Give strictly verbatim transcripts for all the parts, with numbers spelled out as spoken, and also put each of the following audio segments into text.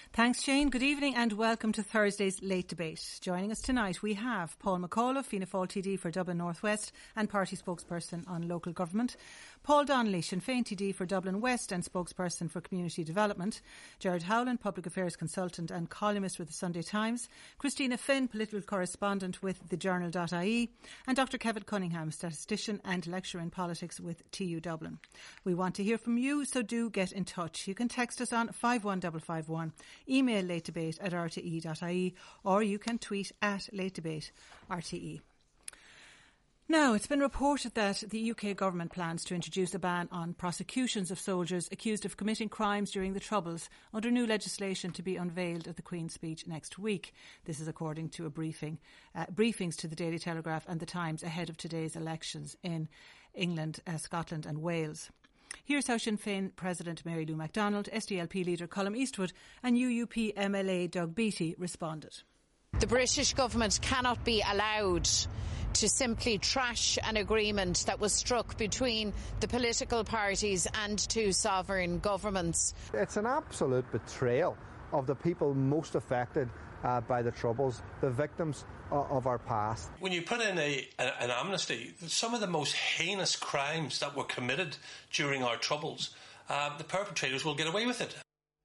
Thanks, Shane. Good evening and welcome to Thursday's Late Debate. Joining us tonight we have Paul McAuliffe, Fianna Fáil T D for Dublin North West and party spokesperson on local government. Paul Donnelly, Sinn Féin T D for Dublin West and spokesperson for community development. Gerard Howland, public affairs consultant and columnist with the Sunday Times. Christina Finn, political correspondent with the journal dot I E. And Doctor Kevin Cunningham, statistician and lecturer in politics with T U Dublin. We want to hear from you, so do get in touch. You can text us on five one five five one. Email latedebate at r t e dot i e or you can tweet at latedebate R T E. Now, it's been reported that the U K government plans to introduce a ban on prosecutions of soldiers accused of committing crimes during the Troubles under new legislation to be unveiled at the Queen's speech next week. This is according to a briefing, uh, briefings to the Daily Telegraph and the Times ahead of today's elections in England, uh, Scotland and Wales. Here's how Sinn Féin President Mary Lou MacDonald, S D L P leader Colm Eastwood and U U P M L A Doug Beattie responded. The British government cannot be allowed to simply trash an agreement that was struck between the political parties and two sovereign governments. It's an absolute betrayal of the people most affected uh, by the Troubles, the victims uh, of our past. When you put in a, a, an amnesty, some of the most heinous crimes that were committed during our Troubles, uh, the perpetrators will get away with it.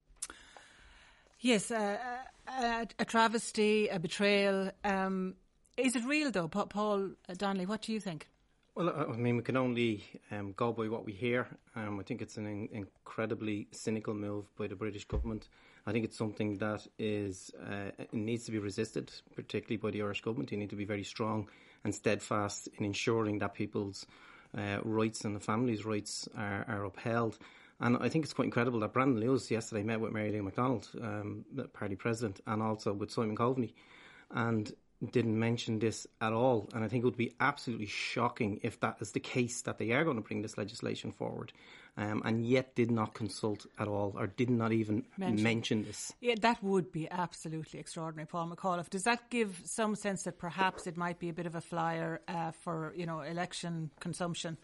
Yes, uh, a, a travesty, a betrayal. Um, is it real though, Paul Donnelly? What do you think? Well, I mean, we can only um, go by what we hear. Um, I think it's an in- incredibly cynical move by the British government. I think it's something that is uh, it needs to be resisted, particularly by the Irish government. You need to be very strong and steadfast in ensuring that people's uh, rights and the families' rights are, are upheld. And I think it's quite incredible that Brandon Lewis yesterday met with Mary Lou MacDonald, um, the party president, and also with Simon Coveney, and didn't mention this at all. And I think it would be absolutely shocking if that is the case, that they are going to bring this legislation forward, um, and yet did not consult at all, or did not even mention, mention this. Yeah, that would be absolutely extraordinary, Paul McAuliffe. Does that give some sense that perhaps it might be a bit of a flyer uh, for, you know, election consumption?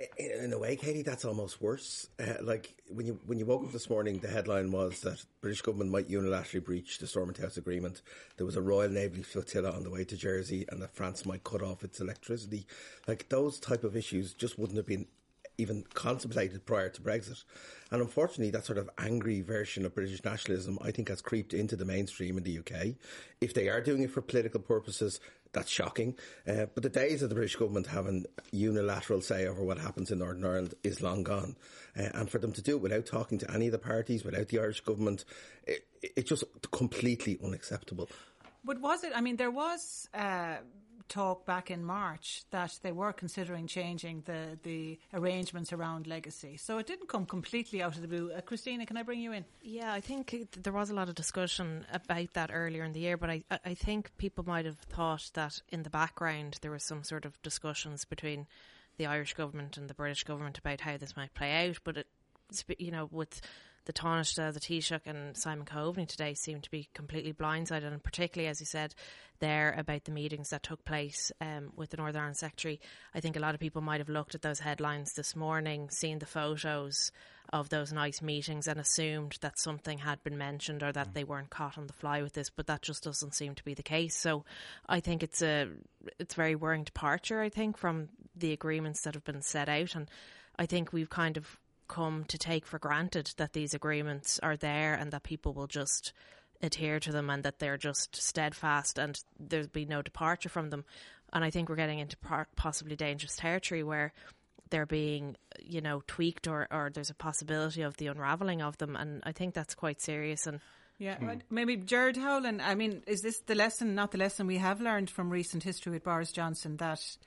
In a way, Katie, that's almost worse. Uh, like when you when you woke up this morning, the headline was that British government might unilaterally breach the Stormont House Agreement. There was a Royal Navy flotilla on the way to Jersey, and that France might cut off its electricity. Like those type of issues just wouldn't have been even contemplated prior to Brexit. And unfortunately, that sort of angry version of British nationalism, I think, has creeped into the mainstream in the U K. If they are doing it for political purposes, that's shocking. Uh, but the days of the British government having unilateral say over what happens in Northern Ireland is long gone. Uh, and for them to do it without talking to any of the parties, without the Irish government, it, it's just completely unacceptable. But was it, I mean, there was uh, talk back in March that they were considering changing the, the arrangements around legacy. So it didn't come completely out of the blue. Uh, Christina, can I bring you in? Yeah, I think there was a lot of discussion about that earlier in the year, but I, I think people might have thought that in the background there was some sort of discussions between the Irish government and the British government about how this might play out, but it, you know, with the Taoiseach, the Taoiseach and Simon Coveney today seem to be completely blindsided, and particularly, as you said there, about the meetings that took place um, with the Northern Ireland Secretary. I think a lot of people might have looked at those headlines this morning, seen the photos of those nice meetings and assumed that something had been mentioned or that they weren't caught on the fly with this, but that just doesn't seem to be the case. So I think it's a it's a very worrying departure, I think, from the agreements that have been set out, and I think we've kind of come to take for granted that these agreements are there and that people will just adhere to them and that they're just steadfast and there'll be no departure from them. And I think we're getting into possibly dangerous territory where they're being, you know, tweaked or, or there's a possibility of the unravelling of them, and I think that's quite serious. And Yeah, mm. maybe Gerard Howland, I mean, is this the lesson, not the lesson we have learned from recent history with Boris Johnson, that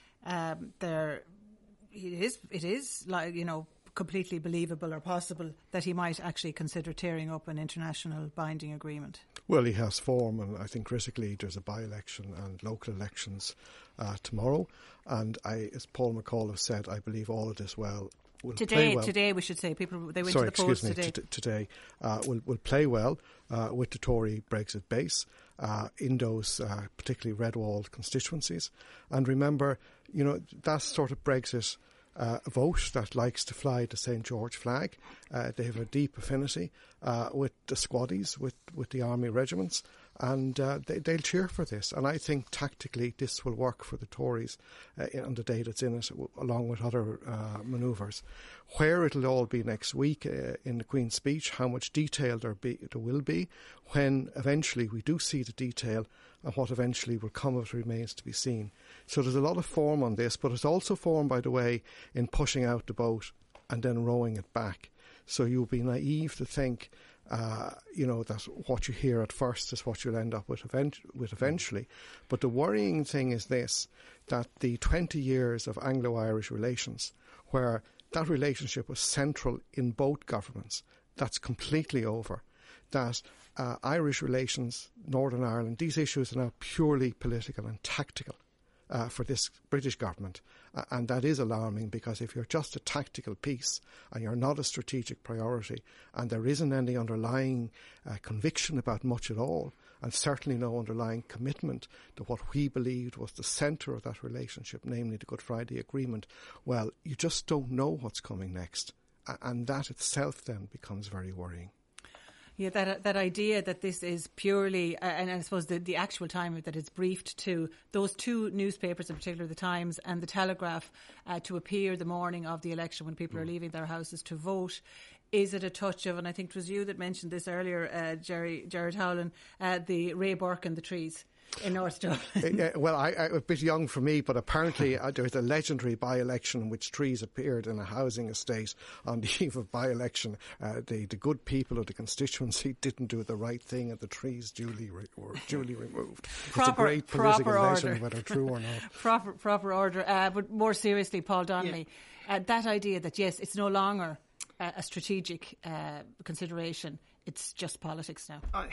um, there it is, it is like, you know, completely believable or possible that he might actually consider tearing up an international binding agreement? Well, he has form, and I think critically there's a by-election and local elections uh, tomorrow, and I, as Paul McAuliffe said, I believe all of this well will today, play well. Today, we should say, people they went Sorry, to the polls excuse me, today. T- today uh, will will play well uh, with the Tory Brexit base uh, in those uh, particularly red wall constituencies. And remember, you know, that sort of Brexit Uh, a vote that likes to fly the Saint George flag Uh, they have a deep affinity uh, with the squaddies, with, with the army regiments, and uh, they, they'll cheer for this. And I think tactically this will work for the Tories uh, on the day that's in it, along with other uh, manoeuvres. Where it'll all be next week uh, in the Queen's speech, how much detail there, be, there will be, when eventually we do see the detail, and what eventually will come of it remains to be seen. So there's a lot of form on this, but it's also form, by the way, in pushing out the boat and then rowing it back. So you'll be naive to think, uh, you know, that what you hear at first is what you'll end up with, event- with eventually. But the worrying thing is this, that the twenty years of Anglo-Irish relations, where that relationship was central in both governments, that's completely over. That uh, Irish relations, Northern Ireland, these issues are now purely political and tactical uh, for this British government. Uh, and that is alarming, because if you're just a tactical piece and you're not a strategic priority, and there isn't any underlying uh, conviction about much at all, and certainly no underlying commitment to what we believed was the centre of that relationship, namely the Good Friday Agreement, well, you just don't know what's coming next. Uh, and that itself then becomes very worrying. Yeah, that that idea that this is purely, uh, and I suppose the, the actual time that it's briefed to those two newspapers, in particular the Times and the Telegraph, uh, to appear the morning of the election when people mm. are leaving their houses to vote. Is it a touch of, and I think it was you that mentioned this earlier, uh, Jerry, Jared Howland, uh, the Ray Burke and the trees in North Dublin? uh, well, I, I, a bit young for me, but apparently uh, there was a legendary by-election in which trees appeared in a housing estate on the eve of by-election. Uh, the, the good people of the constituency didn't do the right thing, and the trees duly re- were duly removed. Proper, it's a great political legend, order. Whether true or not. proper, proper order. Uh, but more seriously, Paul Donnelly, yeah. uh, that idea that, yes, it's no longer uh, a strategic uh, consideration, it's just politics now. I,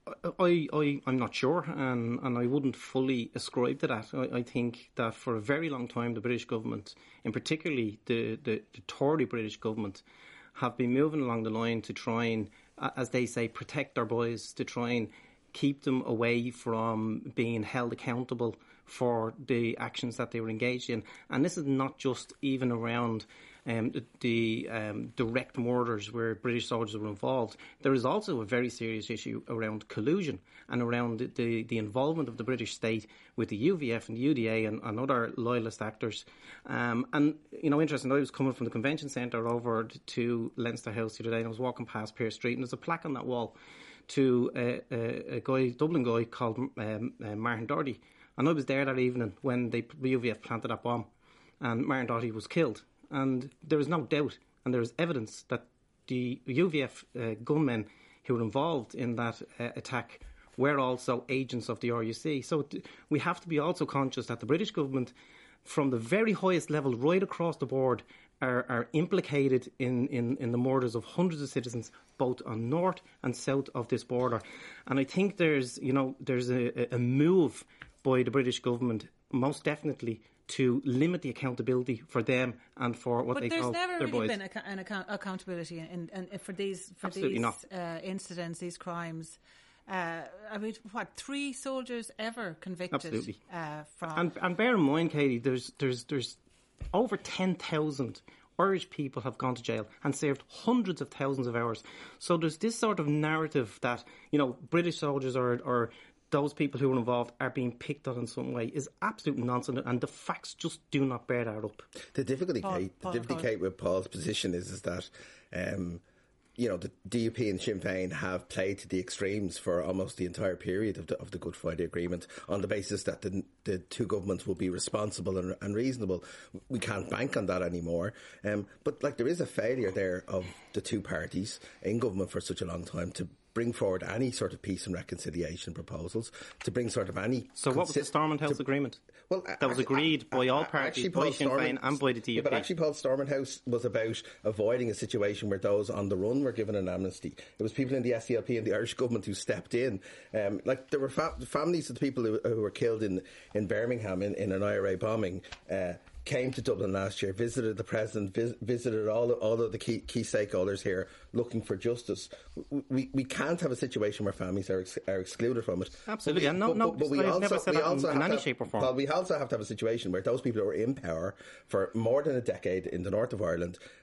I, I, I'm not sure, and, and I wouldn't fully ascribe to that. I, I think that for a very long time, the British government, and particularly the, the, the Tory British government, have been moving along the line to try and, as they say, protect their boys, to try and keep them away from being held accountable for the actions that they were engaged in. And this is not just even around Um, the, the um, direct murders where British soldiers were involved. There is also a very serious issue around collusion and around the, the, the involvement of the British state with the U V F and the U D A and, and other loyalist actors. Um, and, you know, interesting, I was coming from the convention centre over to Leinster House the other day, and I was walking past Pearse Street, and there's a plaque on that wall to a, a, a guy, Dublin guy called um, uh, Martin Doherty. And I was there that evening when the U V F planted that bomb, and Martin Doherty was killed. And there is no doubt, and there is evidence that the U V F uh, gunmen who were involved in that uh, attack were also agents of the R U C. So th- we have to be also conscious that the British government, from the very highest level right across the board, are, are implicated in, in, in the murders of hundreds of citizens, both on north and south of this border. And I think there's, you know, there's a, a move by the British government, most definitely, to limit the accountability for them and for what but they call their boys. But there's never really been ac- an account- accountability in, in, in, for these for Absolutely these uh, incidents, these crimes. Uh, I mean, what, three soldiers ever convicted? Absolutely. Uh, from and, and bear in mind, Katie, there's there's there's over ten thousand Irish people have gone to jail and served hundreds of thousands of hours. So there's this sort of narrative that, you know, British soldiers are are those people who are involved are being picked on in some way is absolute nonsense, and the facts just do not bear that up. The difficulty, Paul, Kate, Paul, the difficulty, Kate, with Paul's position is is that, um, you know, the D U P and Sinn Féin have played to the extremes for almost the entire period of the of the Good Friday Agreement on the basis that the the two governments will be responsible and, and reasonable. We can't bank on that anymore. Um, but like there is a failure there of the two parties in government for such a long time to bring forward any sort of peace and reconciliation proposals, to bring sort of any... So what was the Stormont House to, Agreement? Well, that was agreed by all parties, by Sinn Féin and by the D U P. Yeah, but actually Paul, Stormont House was about avoiding a situation where those on the run were given an amnesty. It was people in the S D L P and the Irish government who stepped in. Um, like there were fa- families of the people who, who were killed in, in Birmingham in, in an I R A bombing, uh, came to Dublin last year, visited the President, vis- visited all, all of the key, key stakeholders here looking for justice. We we can't have a situation where families are ex- are excluded from it. Absolutely, and no, no, but, but we I've also, never said we that also in, in any to, shape or form. Well, we also have to have a situation where those people who are in power for more than a decade in the north of Ireland,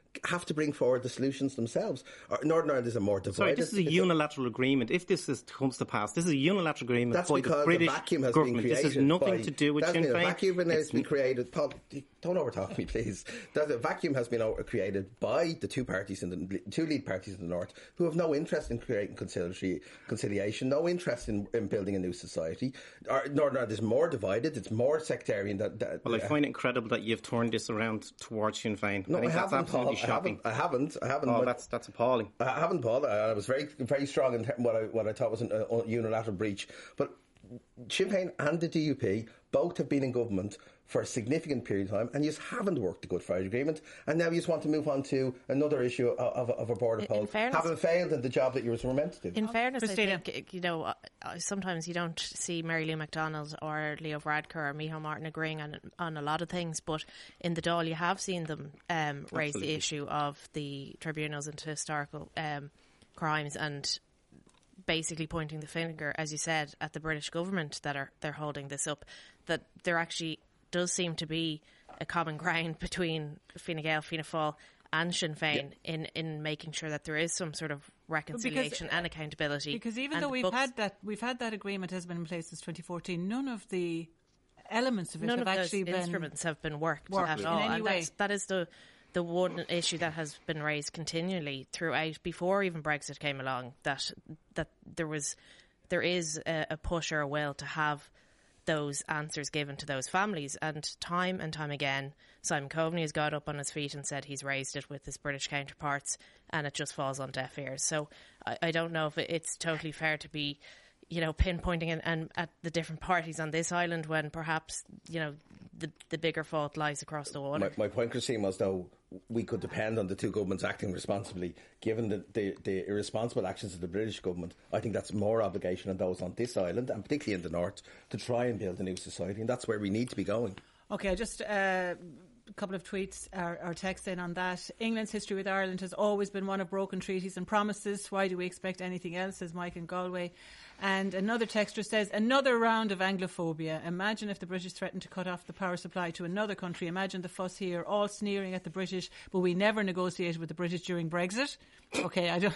have to bring forward the solutions themselves. Northern Ireland is a more divided... Sorry, this is a unilateral a, agreement. If this is, comes to pass, this is a unilateral agreement that's by because the British the vacuum has government. Been created this has nothing by, to do with Sinn Féin. The vacuum has been created... Paul, don't overtalk me, please. The vacuum has been created by the two parties, in the two lead parties in the North, who have no interest in creating conciliation, no interest in, in building a new society. Our, Northern Ireland is more divided. It's more sectarian. That, that, well, I find it incredible that you've turned this around towards Sinn Féin. No, I think I that's haven't, absolutely Paul, shocking. I haven't. I haven't. I haven't oh, that's that's appalling. I haven't, Paul. I, I was very, very strong in what I what I thought was a, a unilateral breach. But Sinn Féin and the D U P both have been in government for a significant period of time, and you just haven't worked the Good Friday Agreement, and now you just want to move on to another issue of, of, of a border poll, having failed in the job that you were meant to do. In fairness, I think, you know, sometimes you don't see Mary Lou McDonald or Leo Varadkar or Micheál Martin agreeing on on a lot of things, but in the Dáil you have seen them um, raise Absolutely. the issue of the tribunals into historical um, crimes and basically pointing the finger, as you said, at the British government that are they're holding this up, that there actually does seem to be a common ground between Fine Gael, Fianna Fáil and Sinn Féin yeah. in, in making sure that there is some sort of reconciliation because, and accountability. Because even though we've books, had that we've had that agreement has been in place since twenty fourteen, none of the elements of it none have of actually those been instruments have been worked, worked at all. In any and way. That's, that is the the one issue that has been raised continually throughout, before even Brexit came along, that that there was there is a, a push or a will to have those answers given to those families. And time and time again, Simon Coveney has got up on his feet and said he's raised it with his British counterparts, and it just falls on deaf ears. So I, I don't know if it's totally fair to be, you know, pinpointing and, and at the different parties on this island when perhaps, you know, the the bigger fault lies across the water. My, my point, Christine, was though we could depend on the two governments acting responsibly. Given the, the, the irresponsible actions of the British government, I think that's more obligation on those on this island, and particularly in the north, to try and build a new society, and that's where we need to be going. Okay, I just... Uh A couple of tweets or, or texts in on that. England's history with Ireland has always been one of broken treaties and promises. Why do we expect anything else, says Mike in Galway. And another texter says, another round of Anglophobia. Imagine if the British threatened to cut off the power supply to another country. Imagine the fuss here, all sneering at the British, but we never negotiated with the British during Brexit. Okay, I don't...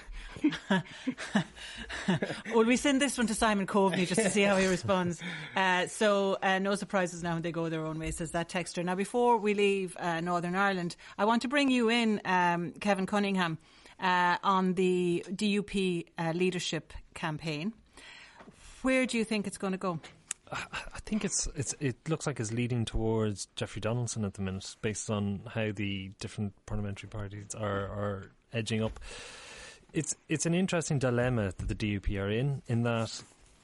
Will we send this one to Simon Coveney just to see how he responds? Uh, so, uh, no surprises now when they go their own way, says that texter. Now, before we leave uh, Northern Ireland, I want to bring you in, um, Kevin Cunningham, uh, on the D U P uh, leadership campaign. Where do you think it's going to go? I think it's it's it looks like it's leading towards Jeffrey Donaldson at the minute, based on how the different parliamentary parties are, are edging up. It's it's an interesting dilemma that the D U P are in, in that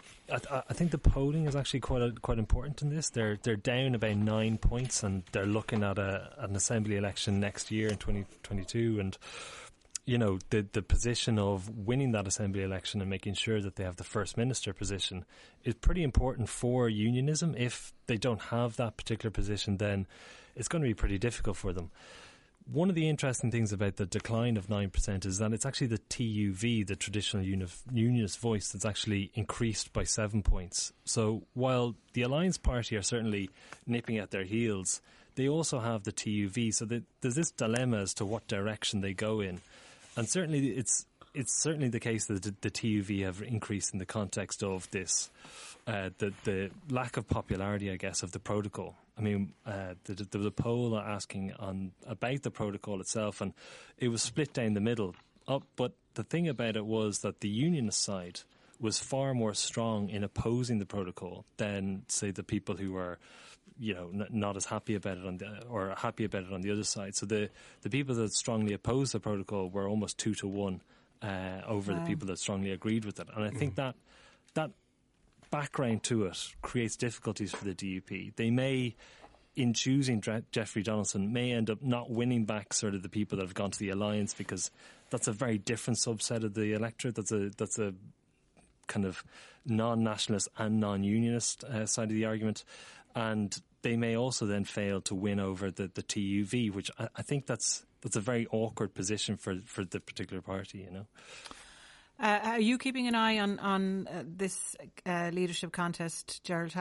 I, I think the polling is actually quite a, quite important in this. They're they're down about nine points, and they're looking at a an assembly election next year in twenty twenty-two, and you know, the the position of winning that assembly election and making sure that they have the First Minister position is pretty important for unionism. If they don't have that particular position, then it's going to be pretty difficult for them. One of the interesting things about the decline of nine percent is that it's actually the T U V, the traditional uni- unionist voice, that's actually increased by seven points. So while the Alliance Party are certainly nipping at their heels, they also have the T U V. So that there's this dilemma as to what direction they go in. And certainly it's it's certainly the case that the T U V have increased in the context of this, uh, the the lack of popularity, I guess, of the protocol. I mean, uh, there was a poll asking on about the protocol itself, and it was split down the middle. Up, but the thing about it was that the unionist side was far more strong in opposing the protocol than, say, the people who were, you know, n- not as happy about it on the, or happy about it on the other side. So the, the people that strongly opposed the protocol were almost two to one uh, over wow. the people that strongly agreed with it. And I think mm. that that background to it creates difficulties for the D U P. They may, in choosing Dre- Jeffrey Donaldson, may end up not winning back sort of the people that have gone to the alliance, because that's a very different subset of the electorate. That's a that's a kind of non-nationalist and non-unionist uh, side of the argument. And they may also then fail to win over the, the T U V, which I, I think that's that's a very awkward position for, for the particular party, you know. Uh, are you keeping an eye on, on uh, this uh, leadership contest, Gerald Howden?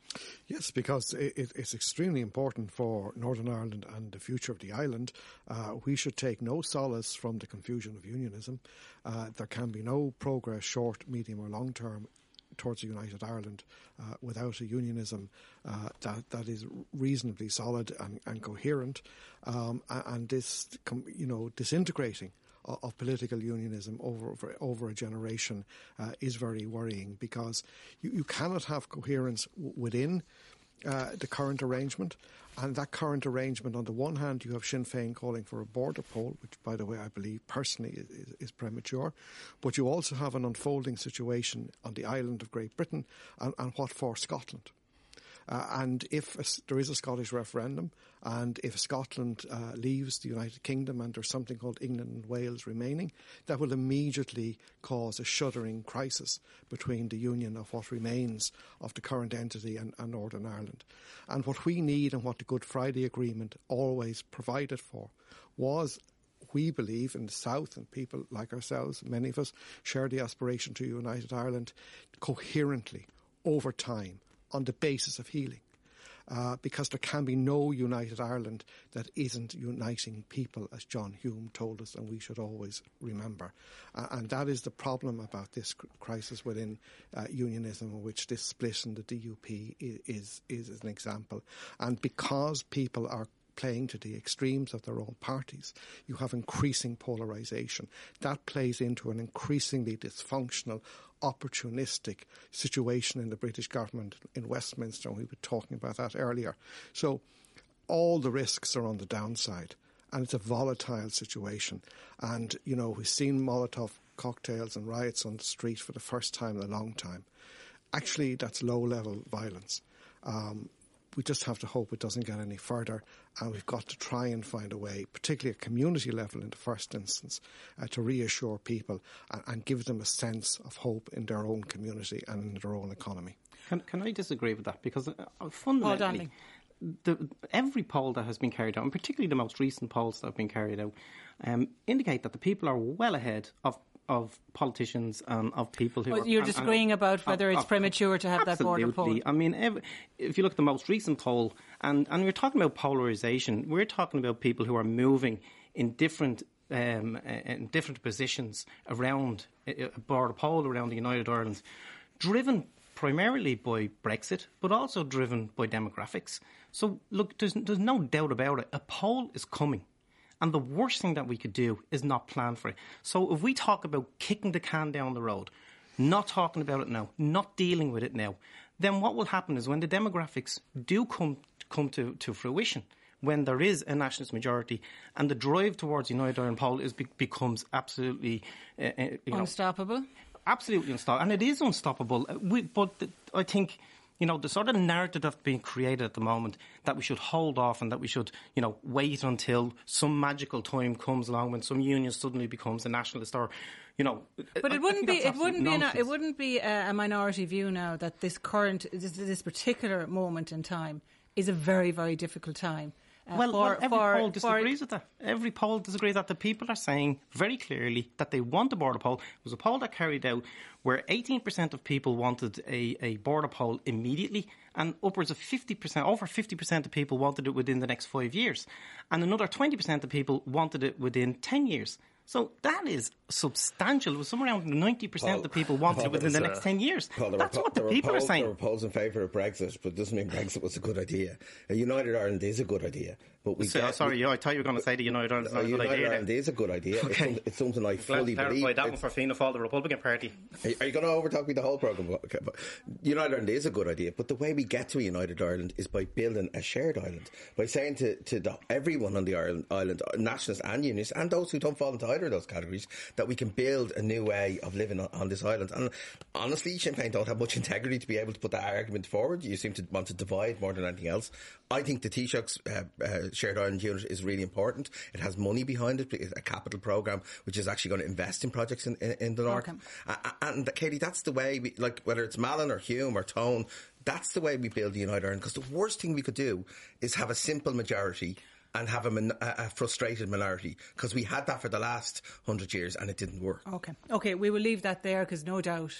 Yes, because it, it's extremely important for Northern Ireland and the future of the island. Uh, we should take no solace from the confusion of unionism. Uh, there can be no progress, short, medium or long term, towards a united Ireland uh, without a unionism uh, that that is reasonably solid and, and coherent, um, and this, you know, disintegrating of political unionism over over, over a generation uh, is very worrying, because you, you cannot have coherence w- within uh, the current arrangement. And that current arrangement, on the one hand, you have Sinn Féin calling for a border poll, which, by the way, I believe personally is, is premature. But you also have an unfolding situation on the island of Great Britain, and, and what for Scotland. Uh, and if a, there is a Scottish referendum, and if Scotland uh, leaves the United Kingdom and there's something called England and Wales remaining, that will immediately cause a shuddering crisis between the union of what remains of the current entity and, and Northern Ireland. And what we need, and what the Good Friday Agreement always provided for, was, we believe, in the South, and people like ourselves, many of us, share the aspiration to a united Ireland coherently over time, on the basis of healing, uh, because there can be no united Ireland that isn't uniting people, as John Hume told us, and we should always remember. Uh, and that is the problem about this cr- crisis within uh, unionism, in which this split in the D U P is, is, is an example. And because people are playing to the extremes of their own parties, you have increasing polarisation. That plays into an increasingly dysfunctional, opportunistic situation in the British government in Westminster, and we were talking about that earlier. So all the risks are on the downside, and it's a volatile situation. And, you know, we've seen Molotov cocktails and riots on the street for the first time in a long time. Actually, that's low-level violence. Um, We just have to hope it doesn't get any further, and we've got to try and find a way, particularly at community level in the first instance, uh, to reassure people and, and give them a sense of hope in their own community and in their own economy. Can, can I disagree with that? Because uh, fundamentally, the, every poll that has been carried out, and particularly the most recent polls that have been carried out, um, indicate that the people are well ahead of of politicians and of people who well, are... You're and, disagreeing and, about whether of, it's of, premature to have that border poll. I mean, every, if you look at the most recent poll, and, and we're talking about polarisation, we're talking about people who are moving in different um, in different positions around a border poll around the United Ireland, driven primarily by Brexit, but also driven by demographics. So, look, there's, there's no doubt about it. A poll is coming. And the worst thing that we could do is not plan for it. So if we talk about kicking the can down the road, not talking about it now, not dealing with it now, then what will happen is when the demographics do come come to, to fruition, when there is a nationalist majority and the drive towards United Ireland poll is, be, becomes absolutely uh, you know, unstoppable. Absolutely unstoppable. And it is unstoppable. We, but the, I think... You know, the sort of narrative that's being created at the moment, that we should hold off and that we should, you know, wait until some magical time comes along when some union suddenly becomes a nationalist, or, you know. But it wouldn't be. It wouldn't be. An, it it wouldn't be a, a minority view now that this current, this, this particular moment in time is a very, very difficult time. Uh, well, for, well, every for, poll disagrees for, with that. Every poll disagrees that the people are saying very clearly that they want a border poll. There was a poll that carried out where eighteen percent of people wanted a, a border poll immediately, and upwards of fifty percent, over fifty percent of people wanted it within the next five years. And another twenty percent of people wanted it within ten years. So that is substantial. It was somewhere around ninety percent of the people wanted Paul, it within the uh, next ten years. Paul, That's po- what the people polls, are saying. There were polls in favour of Brexit, but it doesn't mean Brexit was a good idea. A United Ireland is a good idea. But we so, get, sorry, we, yeah, I thought you were going to say the United Ireland is not a good United idea. Ireland then. is a good idea. Okay. It's, some, it's something I fully Glad to believe. that one for Fianna Fáil, the Republican Party. Are, are you going to overtalk me the whole programme? Okay, but United Ireland is a good idea, but the way we get to a United Ireland is by building a shared island. By saying to, to the, everyone on the island, island, nationalists and unionists, and those who don't fall into either of those categories, that we can build a new way of living on, on this island. And honestly, Sinn Féin don't have much integrity to be able to put that argument forward. You seem to want to divide more than anything else. I think the Taoiseach's uh, uh, shared island unit is really important. It has money behind it, a capital programme which is actually going to invest in projects in, in, in the north. Okay. Uh, and Katie, that's the way we, like, whether it's Mallon or Hume or Tone, that's the way we build the United Ireland. Because the worst thing we could do is have a simple majority and have a, min- a frustrated minority, because we had that for the last hundred years and it didn't work. Okay, okay, we will leave that there, because no doubt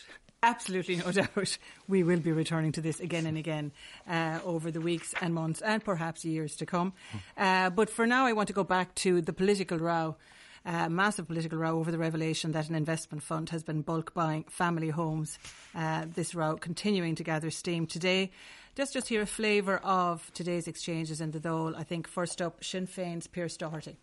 absolutely no doubt we will be returning to this again and again uh, over the weeks and months and perhaps years to come. Uh, but for now, I want to go back to the political row. Uh, massive political row over the revelation that an investment fund has been bulk buying family homes. Uh, this row continuing to gather steam today. Let's just hear a flavour of today's exchanges in the Dáil. I think first up, Sinn Féin's Pearse Doherty.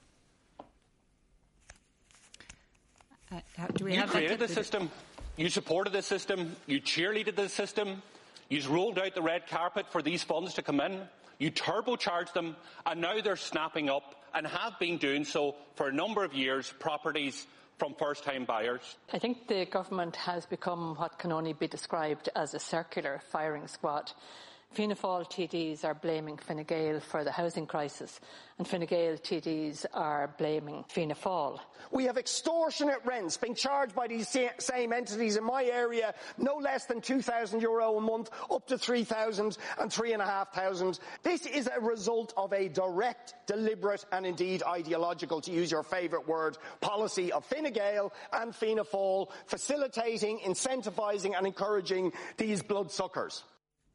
Uh, do we you have created that? the system. You supported the system. You cheerleaded the system. You rolled out the red carpet for these funds to come in. You turbocharged them, and now they're snapping up and have been doing so for a number of years, properties from first-time buyers. I think the government has become what can only be described as a circular firing squad. Fianna Fáil T Ds are blaming Fine Gael for the housing crisis, and Fine Gael T Ds are blaming Fianna Fáil. We have extortionate rents being charged by these same entities in my area, no less than two thousand euro a month, up to three thousand and three and a half thousand. This is a result of a direct, deliberate and indeed ideological, to use your favourite word, policy of Fine Gael and Fianna Fáil, facilitating, incentivising and encouraging these bloodsuckers.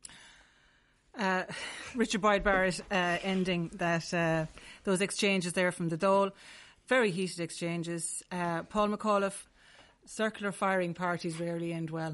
Uh, Richard Boyd Barrett uh, ending that uh, those exchanges there from the Dáil. Very heated exchanges. Uh, Paul McAuliffe, circular firing parties rarely end well.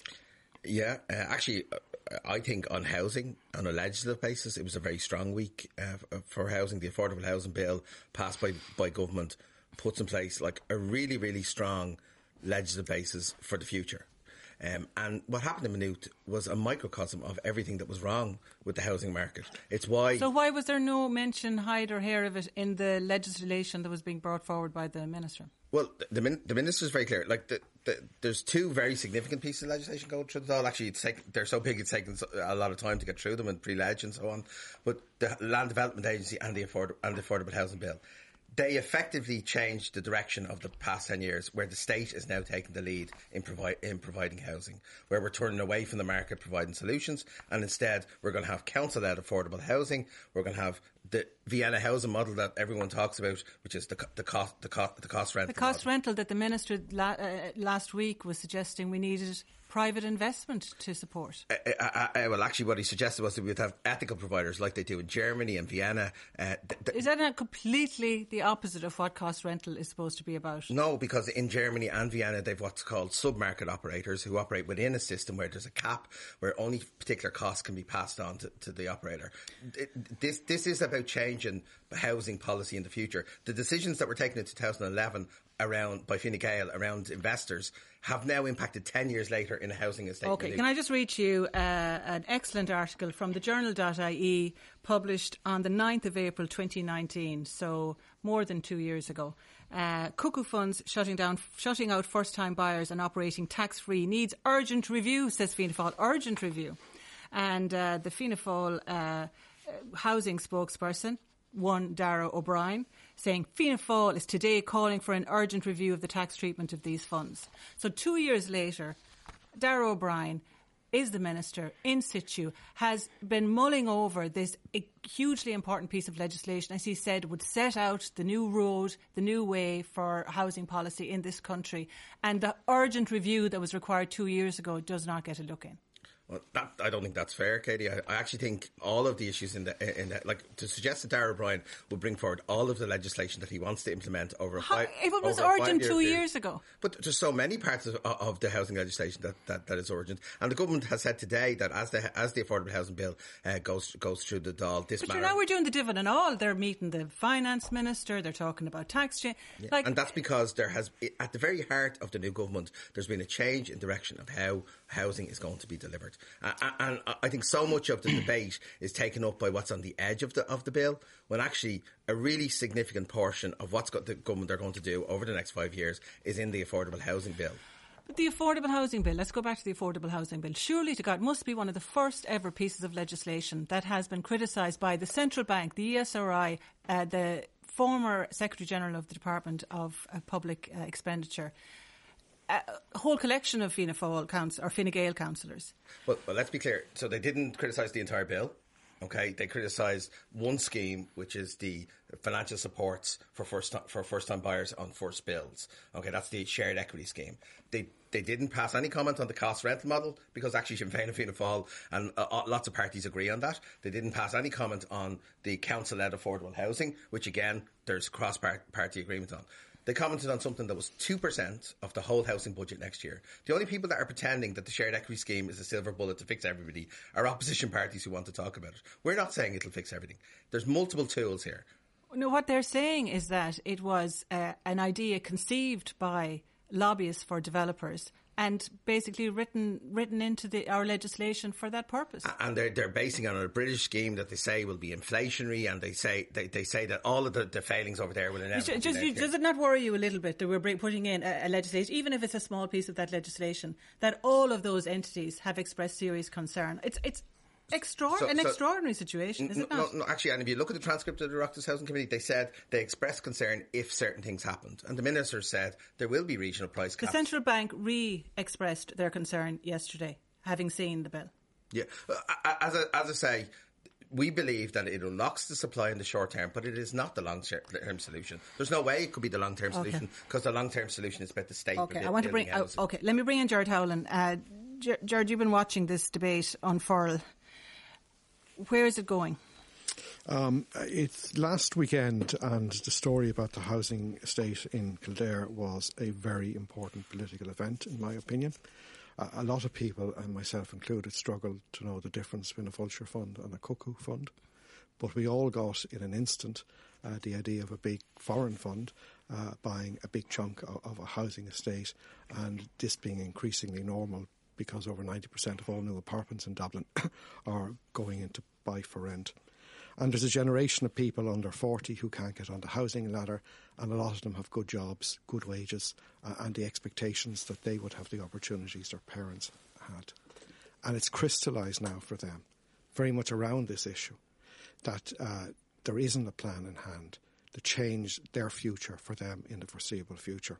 Yeah, uh, actually, uh, I think on housing, on a legislative basis, it was a very strong week uh, for housing. The Affordable Housing Bill passed by, by government puts in place like a really, really strong legislative basis for the future. Um, and what happened in Maynooth was a microcosm of everything that was wrong with the housing market. It's why. So why was there no mention, hide or hair of it in the legislation that was being brought forward by the minister? Well, the, the, the minister is very clear. Like the, the, there's two very significant pieces of legislation going through the Dáil. Actually, it's take, they're so big it's taken a lot of time to get through them and pre-leg and so on. But the Land Development Agency and the, Afford- and the Affordable Housing Bill, they effectively changed the direction of the past ten years, where the state is now taking the lead in, provi- in providing housing, where we're turning away from the market providing solutions, and instead we're going to have council-led affordable housing. We're going to have the Vienna housing model that everyone talks about, which is the, the cost the cost the cost rental. The cost model. rental that the minister la- uh, last week was suggesting we needed private investment to support. Uh, uh, uh, well, actually, what he suggested was that we would have ethical providers like they do in Germany and Vienna. Uh, th- th- is that not completely the opposite of what cost rental is supposed to be about? No, because in Germany and Vienna, they've what's called sub-market operators who operate within a system where there's a cap where only particular costs can be passed on to, to the operator. It, this this is about changing housing policy in the future. The decisions that were taken in two thousand eleven around by Fine Gael around investors have now impacted ten years later in a housing estate. Okay, can I just read to you uh, an excellent article from the journal dot I E published on the ninth of April twenty nineteen, so more than two years ago. Uh, Cuckoo funds shutting down, shutting out first-time buyers and operating tax-free needs urgent review, says Fianna Fáil, urgent review. And uh, the Fianna Fáil uh, housing spokesperson, one Darragh O'Brien, saying Fianna Fáil is today calling for an urgent review of the tax treatment of these funds. So two years later, Darragh O'Brien is the minister in situ, has been mulling over this hugely important piece of legislation, as he said, would set out the new road, the new way for housing policy in this country. And the urgent review that was required two years ago does not get a look in. Well, that, I don't think that's fair, Katie. I, I actually think all of the issues in the, in the, like, to suggest that Darragh O'Brien will bring forward all of the legislation that he wants to implement over a five If it was over a urgent two period. years ago. But there's so many parts of, of the housing legislation that, that, that is urgent. And the government has said today that as the as the Affordable Housing Bill uh, goes goes through the Dáil, this But matter. now we're doing the divot and all. They're meeting the finance minister. They're talking about tax change. Yeah. Like, and that's because there has, at the very heart of the new government, there's been a change in direction of how housing is going to be delivered. Uh, and I think so much of the debate is taken up by what's on the edge of the of the bill, when actually a really significant portion of what's got the government are going to do over the next five years is in the Affordable Housing Bill. But the Affordable Housing Bill, let's go back to the Affordable Housing Bill. Surely to God, must be one of the first ever pieces of legislation that has been criticised by the Central Bank, the E S R I, uh, the former Secretary General of the Department of uh, Public uh, Expenditure. A whole collection of Fianna Fáil council or Fine Gael councillors. Well, well, let's be clear. So they didn't criticise the entire bill. Okay, they criticised one scheme, which is the financial supports for first for first time buyers on first builds. Okay, that's the shared equity scheme. They they didn't pass any comment on the cost rental model because actually Sinn Féin and Fianna Fáil and uh, lots of parties agree on that. They didn't pass any comment on the council-led affordable housing, which again there's cross party agreement on. They commented on something that was two percent of the whole housing budget next year. The only people that are pretending that the shared equity scheme is a silver bullet to fix everybody are opposition parties who want to talk about it. We're not saying it'll fix everything. There's multiple tools here. No, what they're saying is that it was uh, an idea conceived by lobbyists for developers and basically written written into the, our legislation for that purpose. And they're they're basing it on a British scheme that they say will be inflationary, and they say they, they say that all of the, the failings over there will inevitably. Just, just, does it not worry you a little bit that we're putting in a, a legislation, even if it's a small piece of that legislation, that all of those entities have expressed serious concern? It's it's. Extraor- so, an so, extraordinary situation, is n- it not? No, no, actually, and if you look at the transcript of the Oireachtas Housing Committee, they said they expressed concern if certain things happened. And the Minister said there will be regional price caps. The Central Bank re-expressed their concern yesterday, having seen the bill. Yeah, as I, as I say, we believe that it unlocks the supply in the short term, but it is not the long-term solution. There's no way it could be the long-term Okay. solution, because the long-term solution is about the state. Okay, I want to bring. Oh, okay, let me bring in Gerard Howland. Uh, Ger- Gerard, you've been watching this debate unfurl. Where is it going? Um, it's last weekend, and the story about the housing estate in Kildare was a very important political event, in my opinion. Uh, a lot of people, and myself included, struggled to know the difference between a vulture fund and a cuckoo fund. But we all got, in an instant, uh, the idea of a big foreign fund uh, buying a big chunk of, of a housing estate, and this being increasingly normal, because over ninety percent of all new apartments in Dublin are going into buy for rent. And there's a generation of people under forty who can't get on the housing ladder, and a lot of them have good jobs, good wages, uh, and the expectations that they would have the opportunities their parents had. And it's crystallised now for them, very much around this issue, that uh, there isn't a plan in hand to change their future for them in the foreseeable future.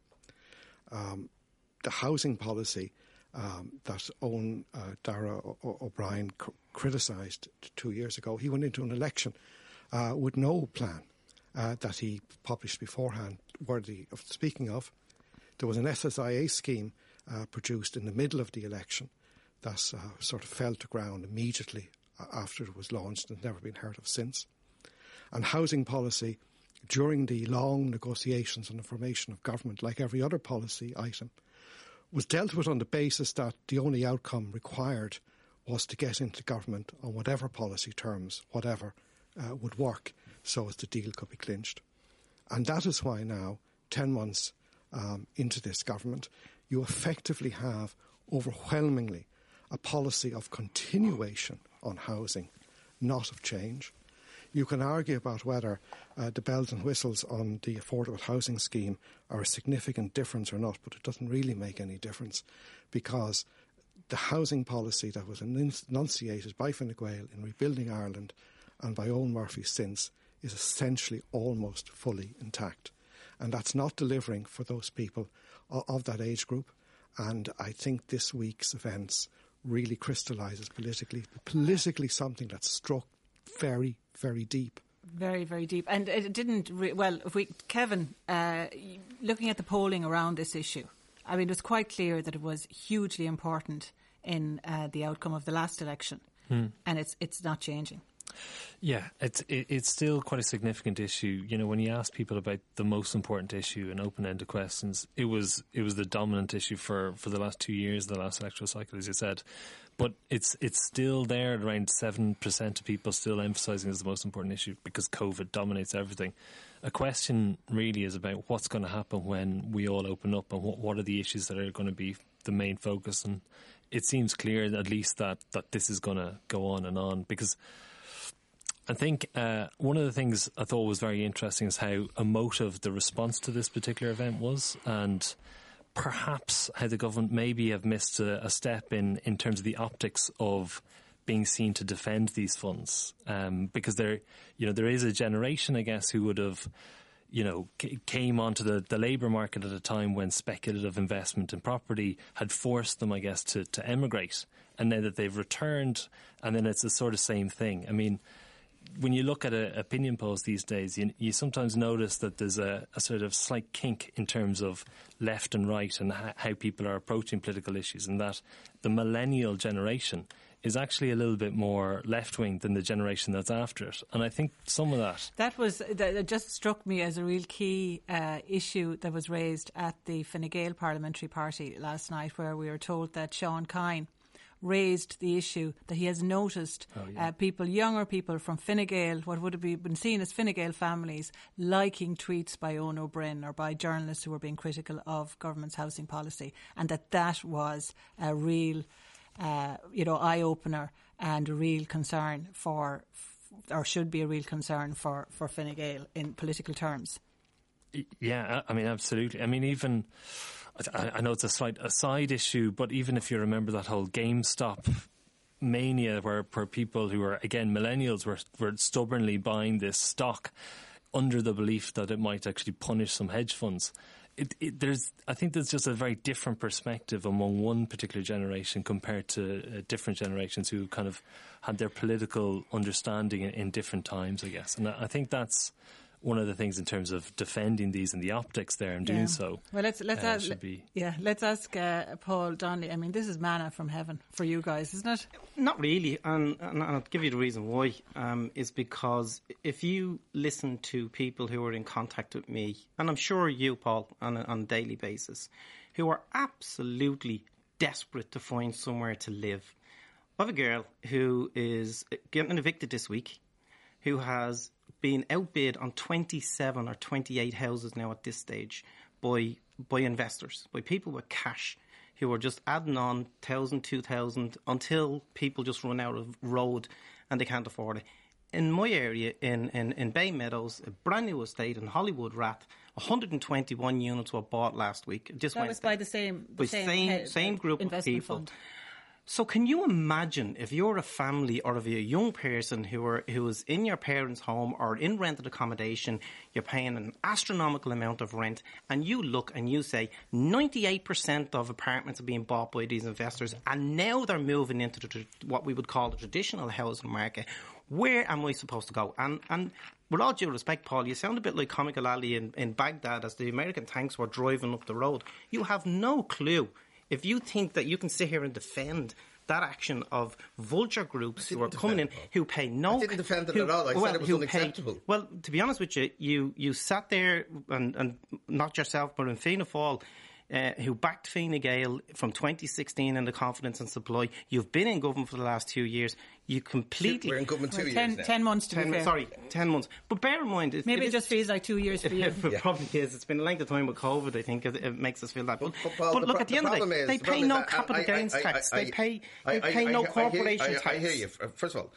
Um, the housing policy Um, that Owen uh, Dara o- o- O'Brien c- criticised t- two years ago. He went into an election uh, with no plan uh, that he published beforehand, worthy of speaking of. There was an S S I A scheme uh, produced in the middle of the election that uh, sort of fell to ground immediately after it was launched and never been heard of since. And housing policy, during the long negotiations on the formation of government, like every other policy item, was dealt with on the basis that the only outcome required was to get into government on whatever policy terms, whatever, uh, would work, so as the deal could be clinched. And that is why now, ten months um, into this government, you effectively have overwhelmingly a policy of continuation on housing, not of change. You can argue about whether uh, the bells and whistles on the affordable housing scheme are a significant difference or not, but it doesn't really make any difference, because the housing policy that was enunciated by Fine Gael in Rebuilding Ireland and by Owen Murphy since is essentially almost fully intact. And that's not delivering for those people of, of that age group. And I think this week's events really crystallises politically, politically something that struck very, very deep. Very, very deep. And it didn't, re- well, if we, Kevin, uh, looking at the polling around this issue, I mean, it was quite clear that it was hugely important in uh, the outcome of the last election. Hmm. And it's it's not changing. Yeah, it's it, it's still quite a significant issue. You know, when you ask people about the most important issue in open-ended questions, it was it was the dominant issue for, for the last two years, the last electoral cycle, as you said. But it's it's still there, around seven percent of people still emphasising as the most important issue because COVID dominates everything. A question really is about what's going to happen when we all open up, and what, what are the issues that are going to be the main focus. And it seems clear, at least, that, that this is going to go on and on, because I think uh, one of the things I thought was very interesting is how emotive the response to this particular event was, and perhaps how the government maybe have missed a, a step in, in terms of the optics of being seen to defend these funds, um, because there, you know, there is a generation, I guess, who would have, you know, c- came onto the, the labour market at a time when speculative investment in property had forced them, I guess, to, to emigrate. And now that they've returned, and then it's the sort of same thing. I mean, when you look at a, opinion polls these days, you, you sometimes notice that there's a, a sort of slight kink in terms of left and right and ha- how people are approaching political issues, and that the millennial generation is actually a little bit more left-wing than the generation that's after it. And I think some of that... That was that just struck me as a real key uh, issue that was raised at the Fine Gael Parliamentary Party last night, where we were told that Sean Kine raised the issue that he has noticed oh, yeah. uh, people, younger people from Fine Gael, what would have been seen as Fine Gael families, liking tweets by Eoin O'Brien or by journalists who were being critical of government's housing policy, and that that was a real... Uh, you know, eye-opener and a real concern for, or should be a real concern for, for Fine Gael in political terms. Yeah, I mean, absolutely. I mean, even, I, I know it's a slight a side issue, but even if you remember that whole GameStop mania where, where people who were, again, millennials were, were stubbornly buying this stock under the belief that it might actually punish some hedge funds. It, it, there's, I think there's just a very different perspective among one particular generation compared to uh, different generations who kind of had their political understanding in, in different times, I guess. And I, I think that's one of the things in terms of defending these and the optics there and yeah. doing so. Well, let's let's uh, ask, be yeah, let's ask uh, Paul Donnelly. I mean, this is manna from heaven for you guys, isn't it? Not really, and, and I'll give you the reason why. Um, is because if you listen to people who are in contact with me, and I'm sure you, Paul, on a, on a daily basis, who are absolutely desperate to find somewhere to live. I have a girl who is getting evicted this week, who has been outbid on twenty-seven or twenty-eight houses now at this stage by by investors, by people with cash who are just adding on one thousand, two thousand until people just run out of road and they can't afford it. In my area, in, in, in Bay Meadows, a brand new estate in Hollywood Rath, one hundred twenty-one units were bought last week. Just that was by the same, the by same, same, head, same group of people. Fund. So can you imagine if you're a family or if you're a young person who are who is in your parents' home or in rented accommodation, you're paying an astronomical amount of rent, and you look and you say ninety-eight percent of apartments are being bought by these investors, and now they're moving into the, what we would call the traditional housing market. Where am I supposed to go? And and with all due respect, Paul, you sound a bit like Comical Ali in, in Baghdad as the American tanks were driving up the road. You have no clue. If you think that you can sit here and defend that action of vulture groups who are coming in, who pay no... I didn't defend it who, at all. I well, said it was unacceptable. Pay, well, to be honest with you, you, you sat there, and, and not yourself, but in Fianna Fáil, uh, who backed Fine Gael from twenty sixteen in the confidence and supply. You've been in government for the last two years. You completely... We're in government two well, years ten, now. ten months to ten, be fair. Sorry, ten months. But bear in mind... It, Maybe it, it just feels like two years for you. It yeah. probably is. It's been a length of time with COVID, I think. It, it makes us feel that. But, but, Paul, but the look, pro- at the, the end of the day, is, they the pay no I, capital I, gains I, I, tax. I, They pay, I, they I, pay I, no I, corporation I hear, tax. I, I hear you. First of all,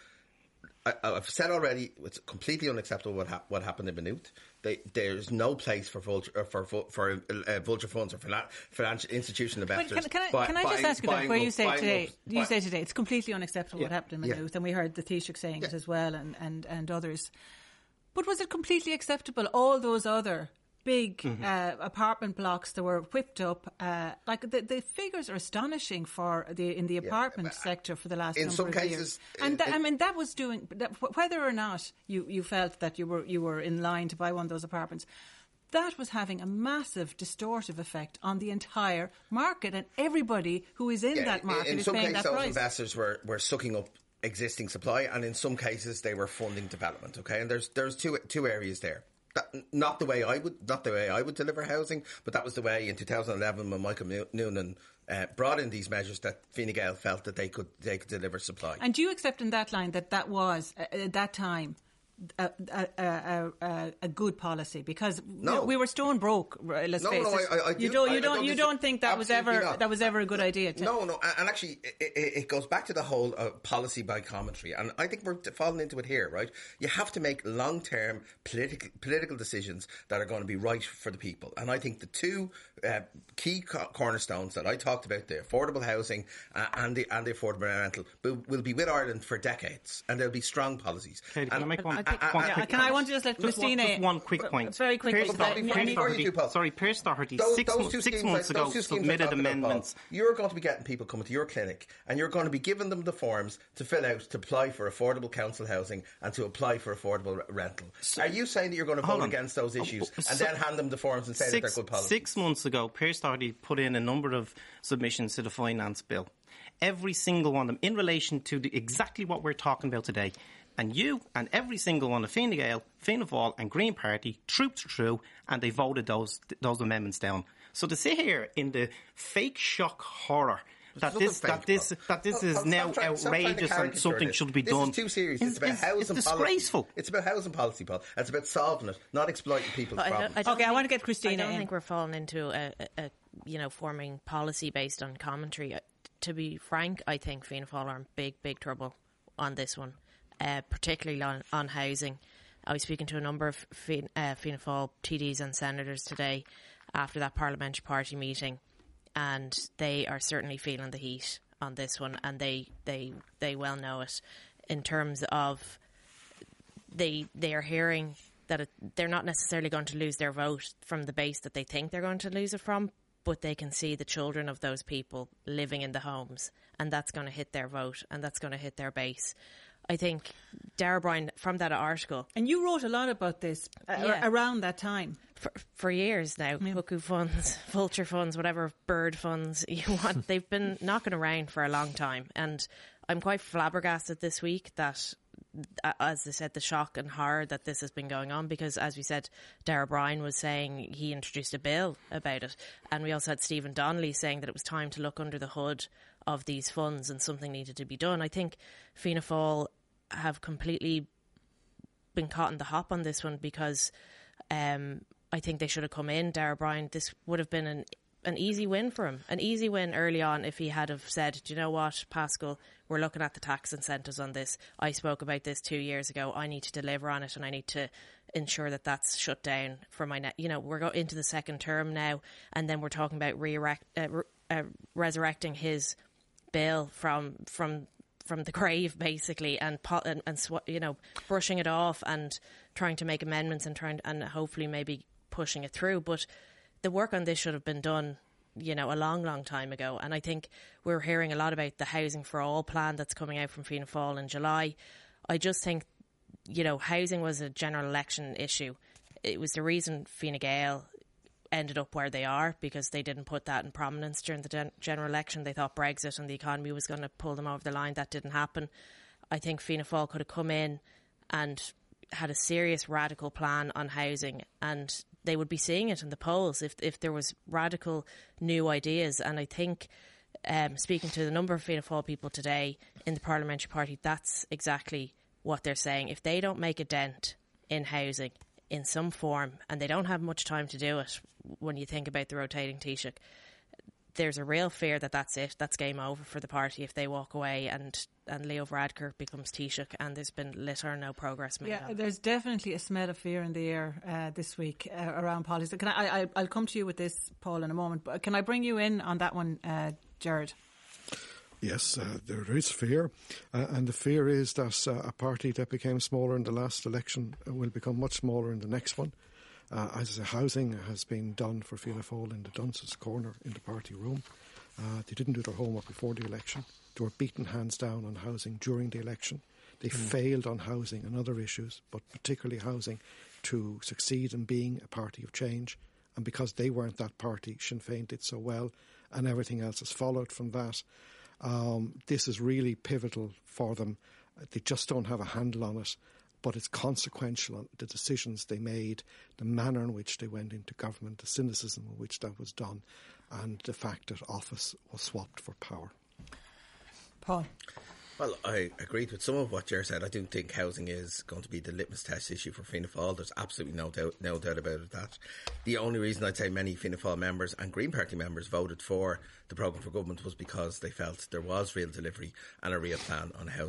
I, I've said already, it's completely unacceptable what, hap- what happened in Maynooth. They, there's no place for vulture, uh, for, for uh, vulture funds or financial institution investors. But can, can, I, buy, can I just buying, ask you that, where up, you say today, up, you say today, it's completely unacceptable yeah. what happened in Maynooth, yeah. and we heard the Taoiseach saying yeah. it as well, and, and, and others. But was it completely acceptable, all those other big mm-hmm. uh, apartment blocks that were whipped up? Uh, like the, the figures are astonishing for the in the apartment yeah, sector for the last in number some of cases, years. And that, I mean, that was doing that, whether or not you, you felt that you were you were in line to buy one of those apartments. That was having a massive distortive effect on the entire market, and everybody who is in yeah, that market in, in is some paying cases, that those price. investors were, were sucking up existing supply, and in some cases they were funding development. Okay, and there's there's two two areas there. That, not the way I would not the way I would deliver housing, but that was the way in two thousand eleven when Michael Noonan uh, brought in these measures that Fine Gael felt that they could they could deliver supply. And do you accept in that line that that was uh, at that time A, a, a, a, a good policy, because no. we, we were stone broke. Let's no, face no, it. I, I you do, don't, you I, don't, I don't, you don't think that was ever not. that was ever a good idea? To no, no, and actually, it, it goes back to the whole uh, policy by commentary, and I think we're falling into it here, right? You have to make long-term political political decisions that are going to be right for the people, and I think the two uh, key co- cornerstones that I talked about, the affordable housing uh, and the and the affordable rental, will, will be with Ireland for decades, and there'll be strong policies. Katie, and, can I make one? And, one yeah, quick can point. I want to just let Just Christina... one, just one quick point. Very quickly. Pierce Before, before, before you do, Paul. Sorry, Pierce Doherty, Those, six, those mo- two six schemes months I, ago, those two schemes submitted I talked about, amendments. Paul, you're going to be getting people coming to your clinic and you're going to be giving them the forms to fill out to apply for affordable council housing and to apply for affordable r- rental. So, are you saying that you're going to vote against those issues and so, then hand them the forms and say six, that they're good policies? Six months ago, Pierce Doherty put in a number of submissions to the finance bill. Every single one of them in relation to the, exactly what we're talking about today. And you and every single one of Fine Gael, Fianna Fáil and Green Party trooped through and they voted those those amendments down. So to sit here in the fake shock horror that this, that this that this is now trying, outrageous and something this. should be this done. This is too serious. It's, it's about it's, housing it's policy. disgraceful. It's about housing policy, Paul. It's about solving it, not exploiting people's I problems. I okay, think, I want to get Christina I don't in. think we're falling into a, a, a you know forming policy based on commentary. To be frank, I think Fianna Fáil are in big, big trouble on this one, uh, particularly on, on housing. I was speaking to a number of Fianna, uh, Fianna Fáil T Ds and senators today after that parliamentary party meeting, and they are certainly feeling the heat on this one, and they they, they well know it in terms of they they are hearing that it, they're not necessarily going to lose their vote from the base that they think they're going to lose it from, but they can see the children of those people living in the homes, and that's going to hit their vote, and that's going to hit their base. I think Darragh Bryan, from that article... And you wrote a lot about this uh, yeah. around that time. For, for years now, yeah. Cuckoo funds, vulture funds, whatever bird funds you want, they've been knocking around for a long time. And I'm quite flabbergasted this week that, as I said, the shock and horror that this has been going on, because, as we said, Darragh Bryan was saying he introduced a bill about it. And we also had Stephen Donnelly saying that it was time to look under the hood of these funds and something needed to be done. I think Fianna Fáil have completely been caught in the hop on this one, because um, I think they should have come in. Darragh Bryan, this would have been an an easy win for him. An easy win early on if he had have said, do you know what, Pascal, we're looking at the tax incentives on this. I spoke about this two years ago. I need to deliver on it, and I need to ensure that that's shut down for my... Ne- you know, we're going into the second term now, and then we're talking about re-erect, uh, re- uh, resurrecting his bill from... from from the grave, basically, and and, and sw- you know, brushing it off and trying to make amendments and trying and hopefully maybe pushing it through. But the work on this should have been done, you know, a long, long time ago. And I think we're hearing a lot about the Housing for All plan that's coming out from Fianna Fáil in July. I just think, you know, housing was a general election issue. It was the reason Fine Gael ended up where they are, because they didn't put that in prominence during the gen- general election. They thought Brexit and the economy was going to pull them over the line. That didn't happen. I think Fianna Fáil could have come in and had a serious radical plan on housing, and they would be seeing it in the polls if if there was radical new ideas. And I think um, speaking to the number of Fianna Fáil people today in the parliamentary party, that's exactly what they're saying. If they don't make a dent in housing in some form, and they don't have much time to do it when you think about the rotating Taoiseach, there's a real fear that that's it, that's game over for the party if they walk away and, and Leo Varadkar becomes Taoiseach, and there's been little or no progress made. Yeah, on. There's definitely a smell of fear in the air uh, this week uh, around policy. Can I, I, I'll come to you with this, Paul, in a moment, but can I bring you in on that one, uh, Gerard? Yes, uh, there is fear, uh, and the fear is that uh, a party that became smaller in the last election will become much smaller in the next one. Uh, as I say, housing has been done for Fianna Fáil in the dunce's corner in the party room. Uh, they didn't do their homework before the election. They were beaten hands down on housing during the election. They mm. failed on housing and other issues, but particularly housing, to succeed in being a party of change. And because they weren't that party, Sinn Féin did so well, and everything else has followed from that. Um, this is really pivotal for them. They just don't have a handle on it, but it's consequential on the decisions they made, the manner in which they went into government, the cynicism in which that was done, and the fact that office was swapped for power. Paul? Well, I agreed with some of what Ger said. I do think housing is going to be the litmus test issue for Fianna Fáil. There's absolutely no doubt, no doubt about it. That the only reason I'd say many Fianna Fáil members and Green Party members voted for the programme for government was because they felt there was real delivery and a real plan on housing.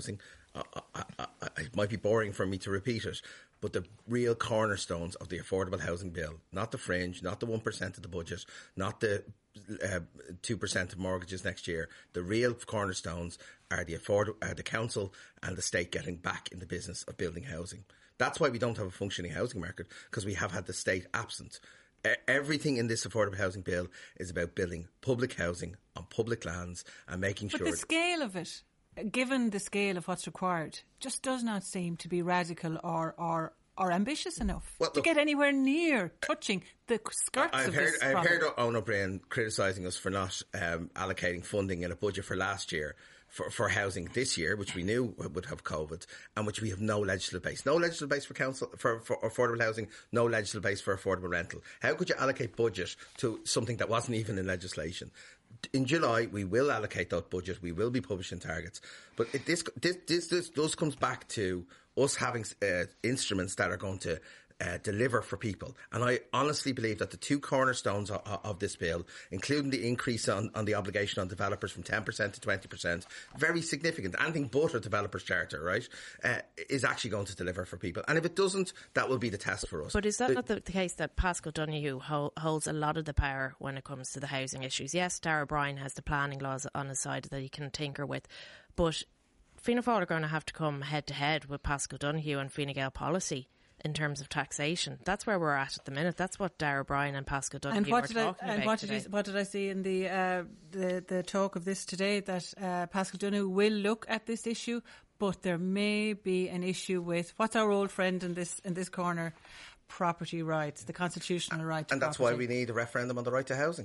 I, I, I, it might be boring for me to repeat it, but the real cornerstones of the affordable housing bill, not the fringe, not the one percent of the budget, not the uh, two percent of mortgages next year, the real cornerstones are the, afford- are the council and the state getting back in the business of building housing. That's why we don't have a functioning housing market, because we have had the state absent. E- everything in this affordable housing bill is about building public housing on public lands and making but sure... But the scale of it, given the scale of what's required, just does not seem to be radical or or, or ambitious enough well, to look, get anywhere near touching the skirts I've of heard, this I've problem. heard Eoin O'Brien criticising us for not um, allocating funding in a budget for last year for, for housing this year, which we knew would have COVID, and which we have no legislative base. No legislative base for council for, for affordable housing, no legislative base for affordable rental. How could you allocate budget to something that wasn't even in legislation? In July, we will allocate that budget. We will be publishing targets. But it, this, this, this, this does comes back to us having uh, instruments that are going to uh, deliver for people. And I honestly believe that the two cornerstones of, of this bill, including the increase on, on the obligation on developers from ten percent to twenty percent, very significant, anything but a developer's charter, right, uh, is actually going to deliver for people. And if it doesn't, that will be the test for us. But is that the, not the, the case that Paschal Donoghue ho- holds a lot of the power when it comes to the housing issues? Yes, Darragh Bryan has the planning laws on his side that he can tinker with, but Fianna Fáil are going to have to come head-to-head with Paschal Donoghue and Fine Gael policy in terms of taxation. That's where we're at at the minute. That's what Darragh Bryan and Paschal Donoghue and what were did talking I, and about what today. Did you, what did I see in the, uh, the the talk of this today? That uh, Paschal Donoghue will look at this issue, but there may be an issue with what's our old friend in this in this corner, property rights, the constitutional right to and that's property. why we need a referendum on the right to housing.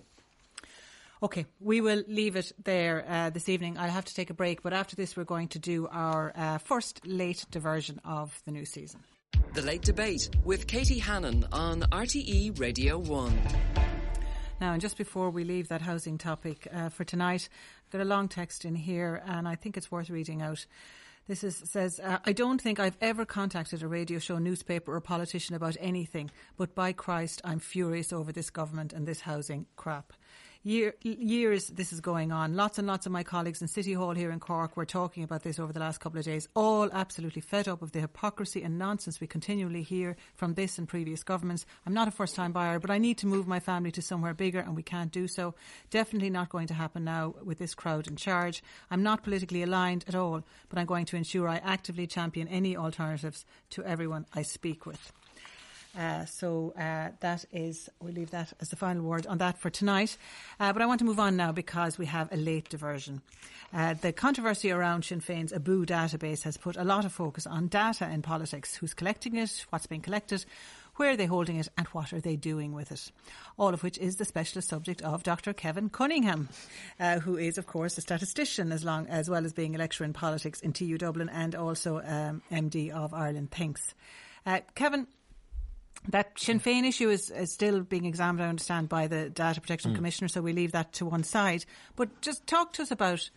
Okay, we will leave it there uh, this evening. I'll have to take a break, but after this we're going to do our uh, first late diversion of the new season. The Late Debate with Katie Hannon on R T E Radio one. Now, and just before we leave that housing topic uh, for tonight, I've got a long text in here and I think it's worth reading out. This is, says, uh, I don't think I've ever contacted a radio show, newspaper or politician about anything, but by Christ, I'm furious over this government and this housing crap. Year, years this is going on. Lots and lots of my colleagues in City Hall here in Cork were talking about this over the last couple of days, all absolutely fed up of the hypocrisy and nonsense we continually hear from this and previous governments. I'm not a first-time buyer, but I need to move my family to somewhere bigger and we can't do so. Definitely not going to happen now with this crowd in charge. I'm not politically aligned at all, but I'm going to ensure I actively champion any alternatives to everyone I speak with. Uh, so uh, that is, we'll leave that as the final word on that for tonight. Uh, but I want to move on now because we have a late diversion. Uh, the controversy around Sinn Féin's Abu database has put a lot of focus on data in politics. Who's collecting it, what's being collected, where are they holding it and what are they doing with it? All of which is the specialist subject of Doctor Kevin Cunningham, uh, who is, of course, a statistician as, long, as well as being a lecturer in politics in T U Dublin and also um, M D of Ireland Thinks. Uh, Kevin, that Sinn Féin issue is, is still being examined, I understand, by the Data Protection mm. Commissioner, so we leave that to one side. But just talk to us about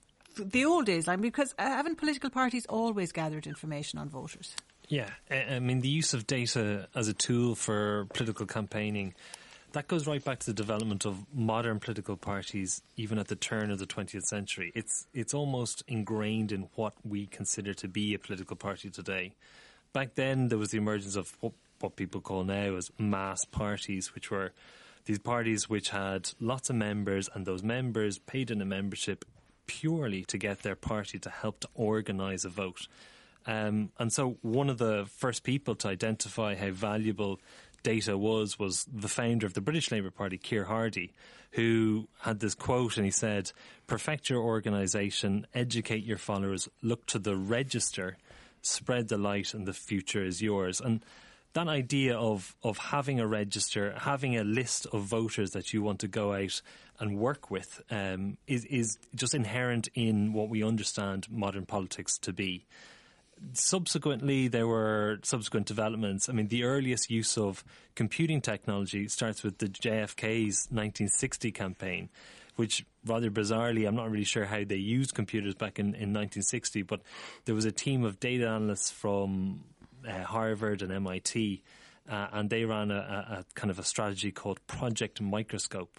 the old days, like, because haven't political parties always gathered information on voters? Yeah, I mean, the use of data as a tool for political campaigning, that goes right back to the development of modern political parties, even at the turn of the twentieth century. It's it's almost ingrained in what we consider to be a political party today. Back then, there was the emergence of what, what people call now as mass parties, which were these parties which had lots of members, and those members paid in a membership purely to get their party to help to organise a vote. Um, and so one of the first people to identify how valuable data was was the founder of the British Labour Party, Keir Hardie, who had this quote, and he said, "Perfect your organisation, educate your followers, look to the register, spread the light, and the future is yours." And that idea of, of having a register, having a list of voters that you want to go out and work with um, is, is just inherent in what we understand modern politics to be. Subsequently, there were subsequent developments. I mean, the earliest use of computing technology starts with the J F K's nineteen sixty campaign, which rather bizarrely, I'm not really sure how they used computers back in, in nineteen sixty, but there was a team of data analysts from uh, Harvard and M I T, uh, and they ran a, a, a kind of a strategy called Project Microscope.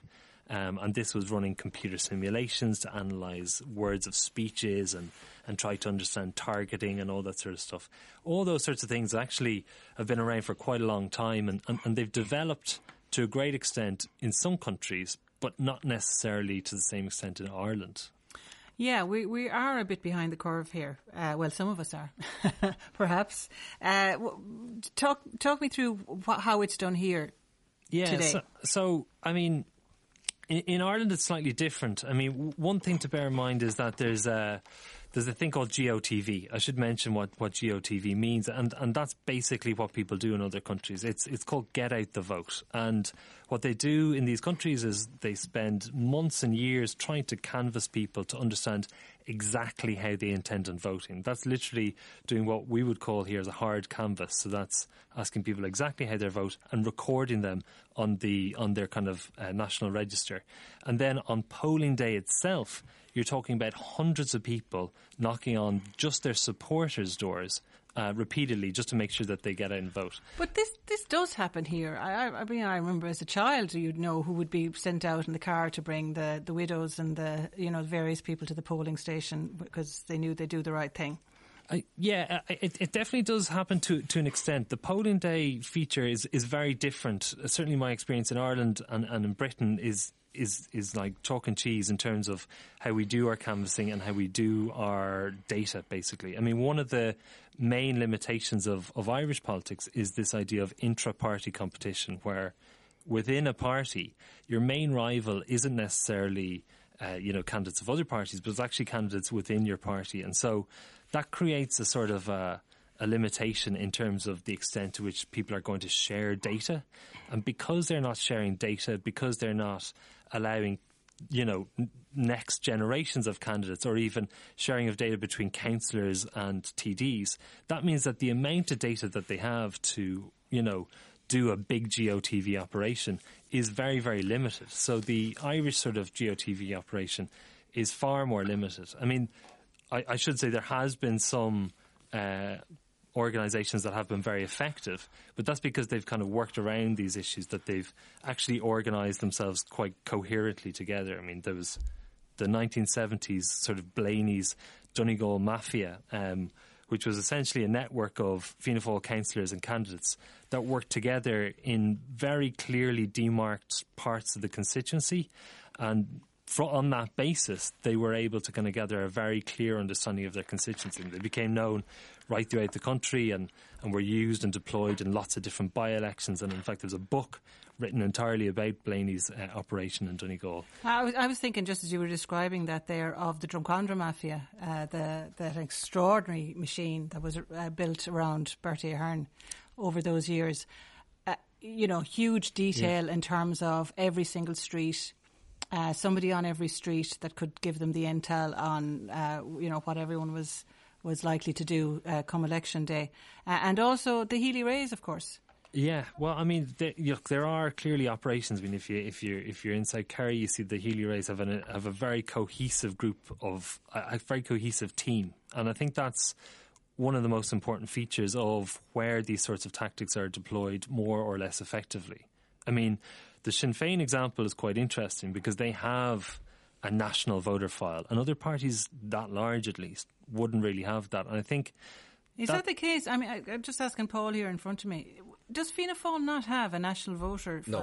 Um, and this was running computer simulations to analyse words of speeches and, and try to understand targeting and all that sort of stuff. All those sorts of things actually have been around for quite a long time, and, and, and they've developed to a great extent in some countries, but not necessarily to the same extent in Ireland. Yeah, we, we are a bit behind the curve here. Uh, well, some of us are, perhaps. Uh, talk talk me through wh- how it's done here yeah, today. So, so, I mean, in, in Ireland it's slightly different. I mean, w- one thing to bear in mind is that there's a, there's a thing called G O T V. I should mention what, what G O T V means, and, and that's basically what people do in other countries. It's it's called Get Out the Vote. And what they do in these countries is they spend months and years trying to canvass people to understand exactly how they intend on voting. That's literally doing what we would call here as a hard canvass. So that's asking people exactly how they vote and recording them on the on their kind of uh, national register. And then on polling day itself, you're talking about hundreds of people knocking on just their supporters' doors uh, repeatedly just to make sure that they get out and vote. But this this does happen here. I, I, I mean, I remember as a child, you'd know, who would be sent out in the car to bring the, the widows and the, you know, various people to the polling station because they knew they'd do the right thing. Uh, yeah, it, it definitely does happen to to an extent. The polling day feature is, is very different. Uh, certainly my experience in Ireland and, and in Britain is is is like chalk and cheese in terms of how we do our canvassing and how we do our data, basically. I mean, one of the main limitations of, of Irish politics is this idea of intra-party competition, where within a party, your main rival isn't necessarily, uh, you know, candidates of other parties, but it's actually candidates within your party. And so that creates a sort of uh, a limitation in terms of the extent to which people are going to share data. And because they're not sharing data, because they're not allowing, you know, n- next generations of candidates or even sharing of data between councillors and T Ds, that means that the amount of data that they have to, you know, do a big G O T V operation is very, very limited. So the Irish sort of G O T V operation is far more limited. I mean, I, I should say there has been some uh, organisations that have been very effective, but that's because they've kind of worked around these issues, that they've actually organised themselves quite coherently together. I mean, there was the nineteen seventies sort of Blaney's Donegal Mafia, um, which was essentially a network of Fianna Fáil councillors and candidates that worked together in very clearly demarked parts of the constituency, and on that basis, they were able to kind of gather a very clear understanding of their constituency. They became known right throughout the country and, and were used and deployed in lots of different by-elections. And in fact, there's a book written entirely about Blaney's uh, operation in Donegal. I was, I was thinking, just as you were describing that there, of the Drumcondra Mafia, uh, the that extraordinary machine that was uh, built around Bertie Ahern over those years. Uh, you know, huge detail yeah. in terms of every single street. Uh, somebody on every street that could give them the intel on, uh, you know, what everyone was was likely to do uh, come election day, uh, and also the Healy-Raes, of course. Yeah, well, I mean, the, look, there are clearly operations. I mean, if you if you if you're inside Kerry, you see the Healy-Raes have an, have a very cohesive group of a, a very cohesive team, and I think that's one of the most important features of where these sorts of tactics are deployed more or less effectively. I mean, the Sinn Féin example is quite interesting because they have a national voter file, and other parties that large, at least, wouldn't really have that. And I think is that, that the case? I mean, I, I'm just asking Paul here in front of me. Does Fianna Fáil not have a national voter file? No.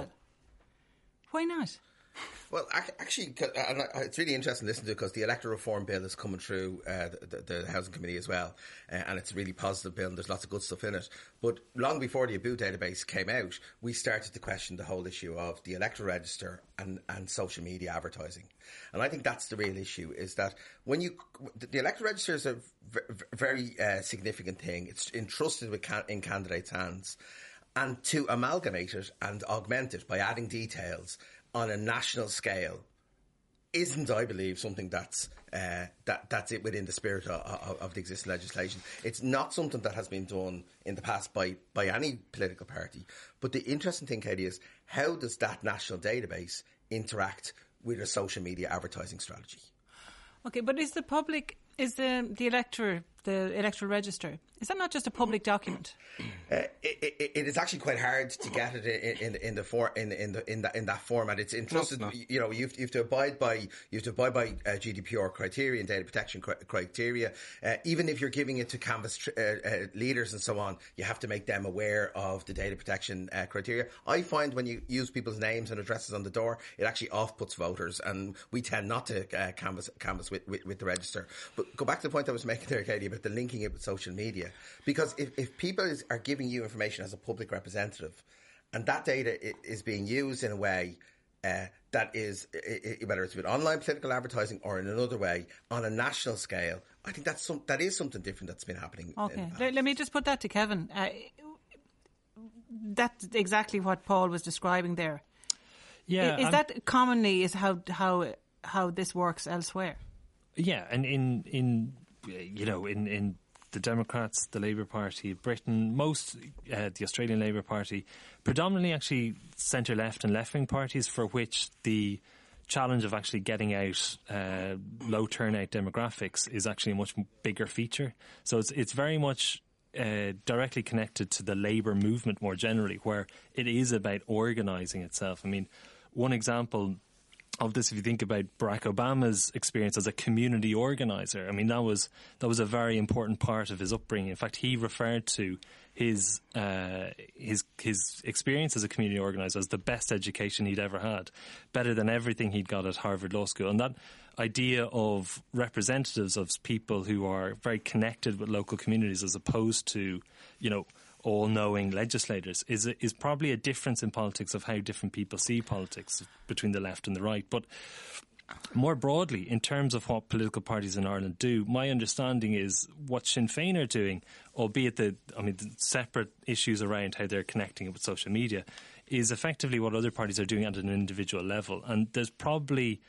Why not? Well, actually, and it's really interesting to listen to because the electoral reform bill is coming through uh, the, the Housing Committee as well, uh, and it's a really positive bill and there's lots of good stuff in it. But long before the Abu database came out, we started to question the whole issue of the electoral register and, and social media advertising. And I think that's the real issue, is that when you... The electoral register is a very uh, significant thing. It's entrusted with can, in candidates' hands. And to amalgamate it and augment it by adding details on a national scale isn't, I believe, something that's uh, that that's it within the spirit of, of, of the existing legislation. It's not something that has been done in the past by, by any political party. But the interesting thing, Katie, is how does that national database interact with a social media advertising strategy? Okay, but is the public, is the the electorate, the electoral register, is that not just a public document? Uh, it, it, it is actually quite hard to get it in, in, in the for, in in the in that in that format. It's entrusted. No, you know, you have, you have to abide by you have to abide by uh, G D P R criteria and data protection cr- criteria. Uh, even if you're giving it to Canvas tr- uh, uh, leaders and so on, you have to make them aware of the data protection uh, criteria. I find when you use people's names and addresses on the door, it actually off-puts voters, and we tend not to uh, canvas canvas with, with, with the register. But go back to the point I was making there, Katie, about the linking it with social media, because if, if people is, are giving you information as a public representative, and that data is being used in a way uh, that is, whether it's with online political advertising or in another way, on a national scale, I think that's some, that is something different that's been happening. Okay, let, let me just put that to Kevin. Uh, that's exactly what Paul was describing there. Yeah, is I'm, that commonly is how how how this works elsewhere? Yeah, and in in you know in in. the Democrats, the Labour Party, Britain, most, uh, the Australian Labour Party, predominantly actually centre-left and left-wing parties for which the challenge of actually getting out uh, low turnout demographics is actually a much bigger feature. So it's it's very much uh, directly connected to the Labour movement more generally, where it is about organising itself. I mean, one example of this, if you think about Barack Obama's experience as a community organizer, I mean, that was that was a very important part of his upbringing. In fact, he referred to his uh, his his experience as a community organizer as the best education he'd ever had, better than everything he'd got at Harvard Law School. And that idea of representatives of people who are very connected with local communities as opposed to, you know, all-knowing legislators is is probably a difference in politics of how different people see politics between the left and the right. But more broadly, in terms of what political parties in Ireland do, my understanding is what Sinn Féin are doing, albeit the, I mean, the separate issues around how they're connecting it with social media, is effectively what other parties are doing at an individual level. And there's probably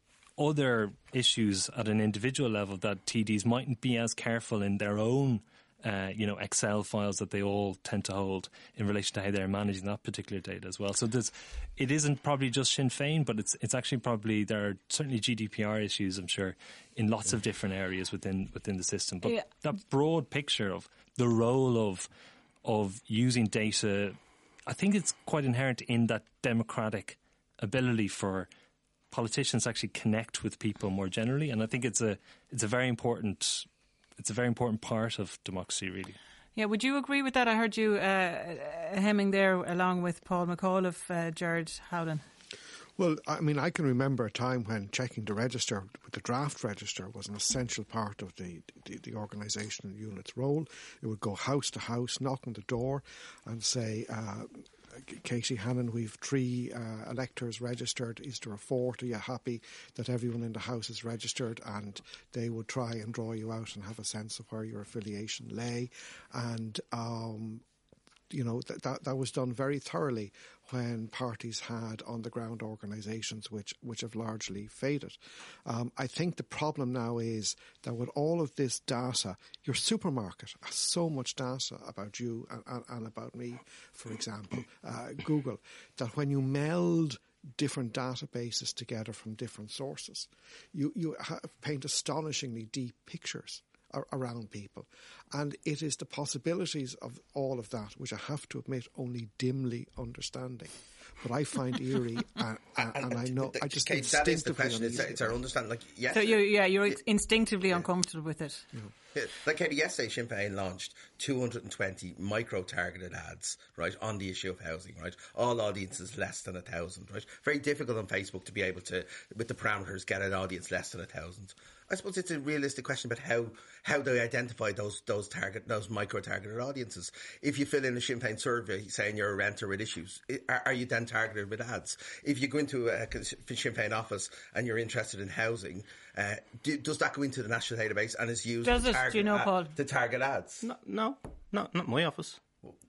other issues at an individual level that T Ds mightn't be as careful in their own Uh, you know, Excel files that they all tend to hold in relation to how they're managing that particular data as well. So there's, it isn't probably just Sinn Féin, but it's it's actually probably, there are certainly G D P R issues, I'm sure, in lots of different areas within within the system. But yeah. That broad picture of the role of of using data, I think it's quite inherent in that democratic ability for politicians to actually connect with people more generally. And I think it's a it's a very important It's a very important part of democracy, really. Yeah, would you agree with that? I heard you uh, hemming there along with Paul McAuliffe, uh, Gerard Howlin. Well, I mean, I can remember a time when checking the register, the draft register, was an essential part of the, the, the organisation unit's role. It would go house to house, knock on the door and say, uh, Katie Hannon, we've three uh, electors registered. Is there a fourth? Are you happy that everyone in the house is registered? And they would try and draw you out and have a sense of where your affiliation lay. And, um, you know, th- that that was done very thoroughly when parties had on-the-ground organisations which, which have largely faded. Um, I think the problem now is that with all of this data, your supermarket has so much data about you and, and, and about me, for example, uh, Google, that when you meld different databases together from different sources, you, you have, paint astonishingly deep pictures around people. And it is the possibilities of all of that which I have to admit only dimly understanding. But I find eerie, and, and, and I know I just Kate, that is the question. It's, it's our understanding. Like, yes, so you're, yeah, you're instinctively yeah. uncomfortable with it. Yeah. Like Katie, yesterday, Sinn Féin launched two hundred twenty micro-targeted ads, right, on the issue of housing, right? All audiences less than a thousand, right? Very difficult on Facebook to be able to, with the parameters, get an audience less than a thousand. I suppose it's a realistic question about how, how they identify those those target those micro targeted audiences. If you fill in a Sinn Féin survey saying you're a renter with issues, are, are you then targeted with ads? If you go into a Sinn Féin office and you're interested in housing, uh, do, does that go into the national database and is used does to it? target, Do you know, ad, Paul? to target ads? No, no, no, not my office.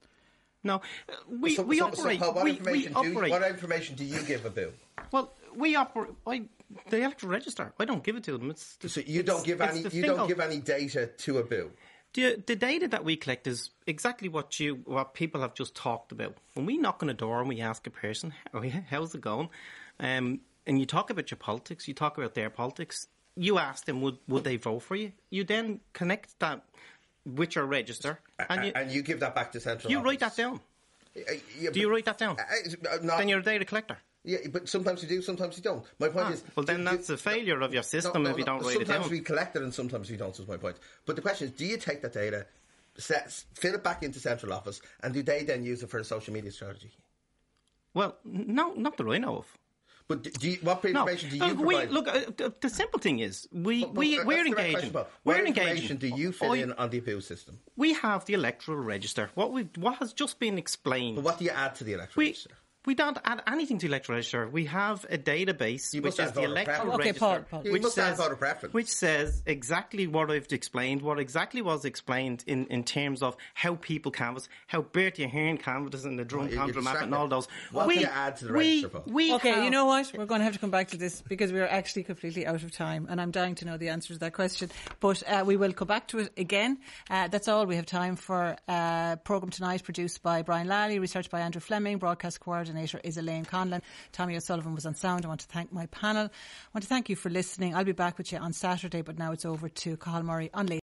No, we so, we so, operate. So, Paul, what we, information we do operate. you, what information do you give about? Well, we operate. I, the electoral register. I don't give it to them. It's, it's so you don't give any. You don't give any data to a bill. The, the data that we collect is exactly what you what people have just talked about. When we knock on a door and we ask a person, "How's it going?" Um, and you talk about your politics, you talk about their politics. you ask them, would, would they vote for you? You then connect that with your register. And you, and you give that back to central You office. write that down. Uh, yeah, do you write that down? Uh, not, then you're a data collector. Yeah, but sometimes you do, sometimes you don't. My point ah, is... Well, then do, that's do, a failure of your system no, no, if you no. don't write it down. Sometimes we collect it and sometimes we don't, is my point. But the question is, do you take that data, set, fill it back into central office, and do they then use it for a social media strategy? Well, no, not that I know of. But do you, what information no. do you uh, we, provide? Look, uh, the, the simple thing is, we, but, but we, we're engaging. What we're information engaging. do you fill I, in on the appeal system? We have the electoral register. What we what has just been explained. But what do you add to the electoral we, register? We don't add anything to the electoral register. We have a database, you which is the electoral oh, okay, register, Paul, Paul. Which, must says, add voter preference. which says exactly what I've explained, what exactly was explained in, in terms of how people canvass, how Bertie Ahern canvassed in the Drum oh, Map and all those. What we, do you add to the we, register, Paul? we okay, have, you know what? We're going to have to come back to this because we're actually completely out of time, and I'm dying to know the answer to that question. But uh, we will come back to it again. Uh, that's all we have time for. Uh, programme tonight produced by Brian Lally, researched by Andrew Fleming, broadcast coordinator is Elaine Conlon. Tommy O'Sullivan was on sound. I want to thank my panel. I want to thank you for listening. I'll be back with you on Saturday, but now it's over to Cathal Murray on Late.